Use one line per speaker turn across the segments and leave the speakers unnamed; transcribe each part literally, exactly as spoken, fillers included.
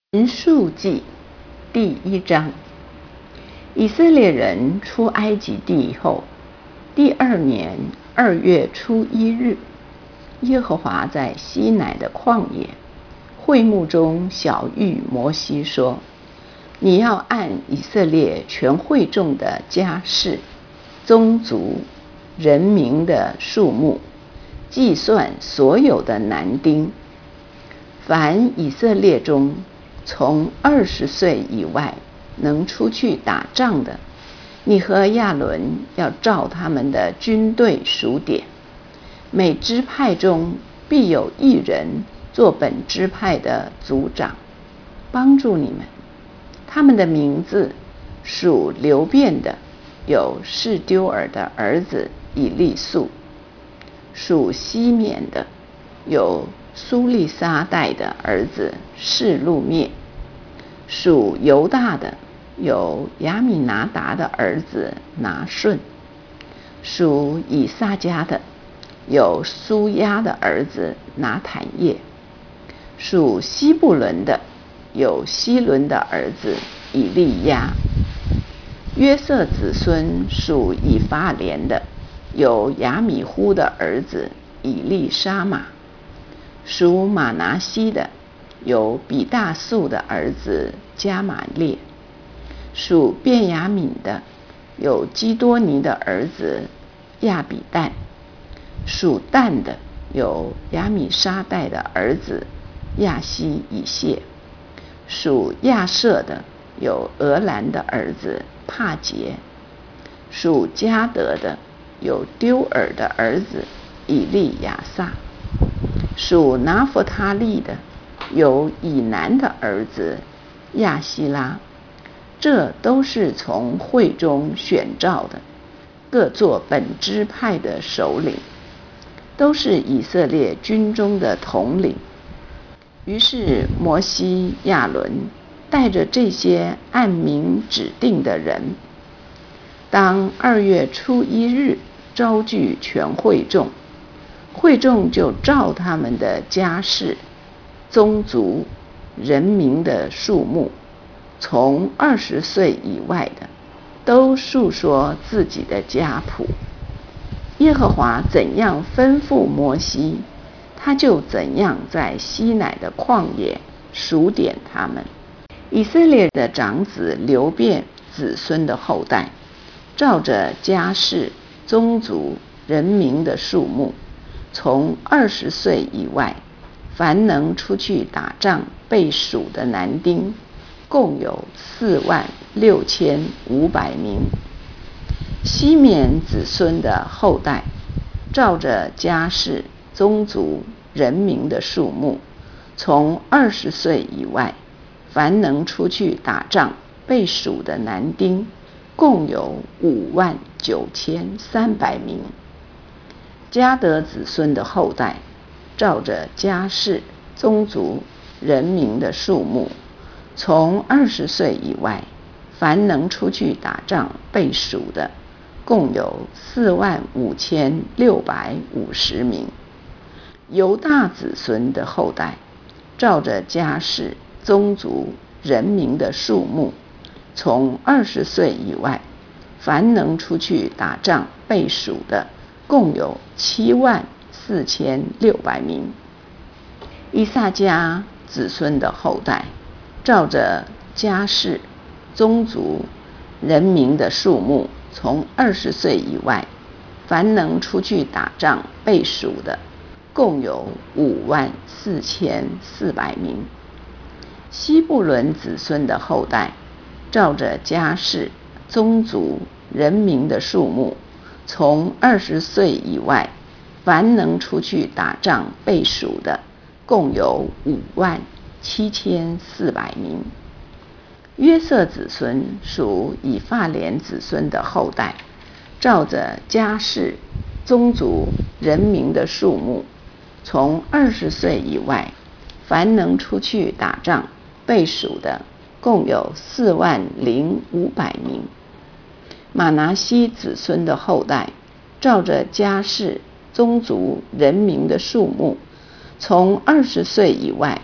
民数记第一章。以色列人出埃及地后，第二年二月初一日，耶和华在西乃的旷野会幕中晓谕摩西说：你要按以色列全会众的家室、宗族、人民的数目，计算所有的男丁，凡以色列中从二十岁以外能出去打仗的，你和亚伦要照他们的军队数点。每支派中必有一人做本支派的族长，帮助你们。他们的名字属流便的，有示丢尔的儿子以利素；属西缅的，有苏利撒代的儿子示路灭；属犹大的，有亚米拿达的儿子拿顺；属以萨迦的，有苏亚的儿子拿坦叶；属西布伦的，有希伦的儿子以利亚；约瑟子孙属以法莲的，有亚米忽的儿子以利沙玛；属马拿西的，有比大素的儿子加玛列；属便雅悯的，有基多尼的儿子亚比旦；属但的，有亚米沙代的儿子亚希以谢；属亚设的，有俄兰的儿子帕杰；属迦得的，有丢尔的儿子以利亚撒；属拿弗他利的，有以南的儿子亚希拉。这都是从会中选召的，各作本支派的首领，都是以色列军中的统领。于是摩西、亚伦带着这些按名指定的人，当二月初一日招聚全会众，会众就照他们的家室、宗族、人民的数目，从二十岁以外的，都述说自己的家谱。耶和华怎样吩咐摩西，他就怎样在西乃的旷野数点他们。以色列的长子流便子孙的后代，照着家室、宗族、人民的数目，从二十岁以外，凡能出去打仗被数的男丁，共有四万六千五百名。西缅子孙的后代，照着家室、宗族、人民的数目，从二十岁以外，凡能出去打仗被数的男丁，共有五万九千三百名。迦得子孙的后代，照着家室、宗族、人民的数目，从二十岁以外，凡能出去打仗被数的，共有四万五千六百五十名。犹大子孙的后代，照着家室、宗族、人民的数目，从二十岁以外，凡能出去打仗被数的，共有七万四千六百名。以萨迦子孙的后代，照着家室、宗族、人民的数目，从二十岁以外，凡能出去打仗被数的，共有五万四千四百名。西布伦子孙的后代，照着家室、宗族、人民的数目，从二十岁以外，凡能出去打仗被数的，共有五万七千四百名。约瑟子孙属以法莲子孙的后代，照着家室、宗族、人民的数目，从二十岁以外，凡能出去打仗被数的，共有四万零五百名。马拿西子孙的后代，照着家室、宗族、人民的数目，从二十岁以外，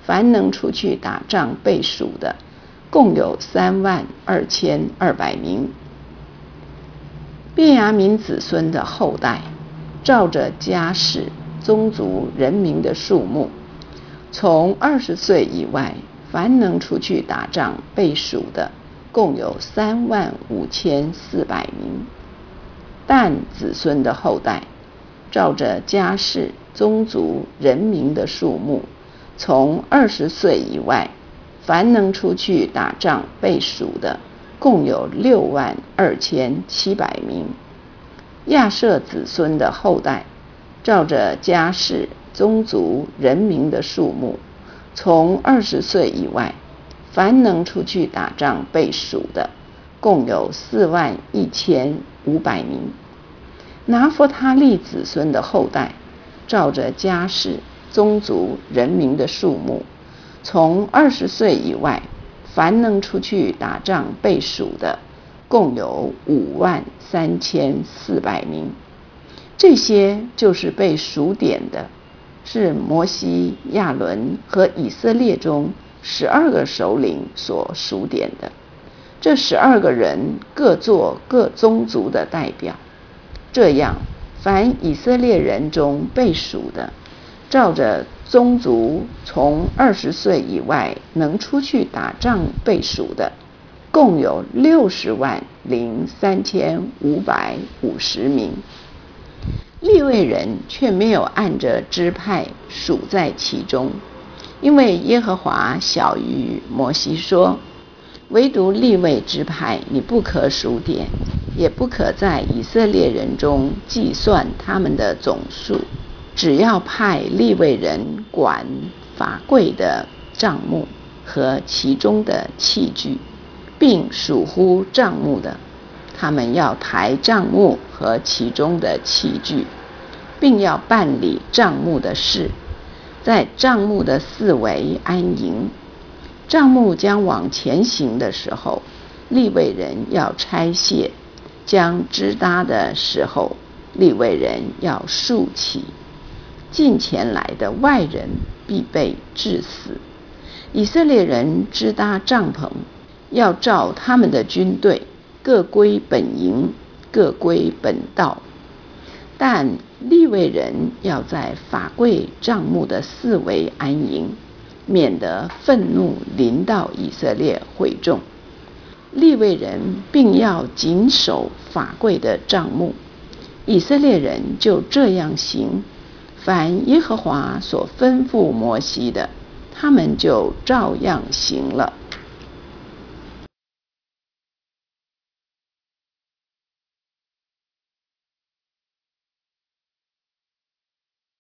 凡能出去打仗被数的，共有三万二千二百名。便雅悯子孙的后代，照着家世、宗族、人民的数目，从二十岁以外，凡能出去打仗被数的，共有三万五千四百名。但子孙的后代，照着家世、宗族、人民的数目，从二十岁以外，凡能出去打仗被数的，共有六万二千七百名。亚设子孙的后代，照着家世、宗族、人民的数目，从二十岁以外，凡能出去打仗被数的，共有四万一千五百名。拿弗他利子孙的后代，照着家世、宗族、人民的数目，从二十岁以外，凡能出去打仗被数的，共有五万三千四百名。这些就是被数点的，是摩西、亚伦和以色列中十二个首领所数点的。这十二个人各做各宗族的代表。这样，凡以色列人中被数的，照着宗族从二十岁以外能出去打仗被数的，共有六十万零三千五百五十名。利未人却没有按着支派数在其中，因为耶和华晓谕摩西说，唯独利未支派你不可数点，也不可在以色列人中计算他们的总数，只要派利未人管法柜的帐幕和其中的器具，并属乎帐幕的，他们要抬帐幕和其中的器具，并要办理帐幕的事，在帐幕的四围安营。帐幕将往前行的时候，利未人要拆卸；将支搭的时候，利未人要竖起。近前来的外人必被治死。以色列人支搭帐篷，要照他们的军队，各归本营，各归本道。但利未人要在法柜帐幕的四围安营，免得愤怒临到以色列会众。利未人并要谨守法柜的帐幕。以色列人就这样行，凡耶和华所吩咐摩西的，他们就照样行了。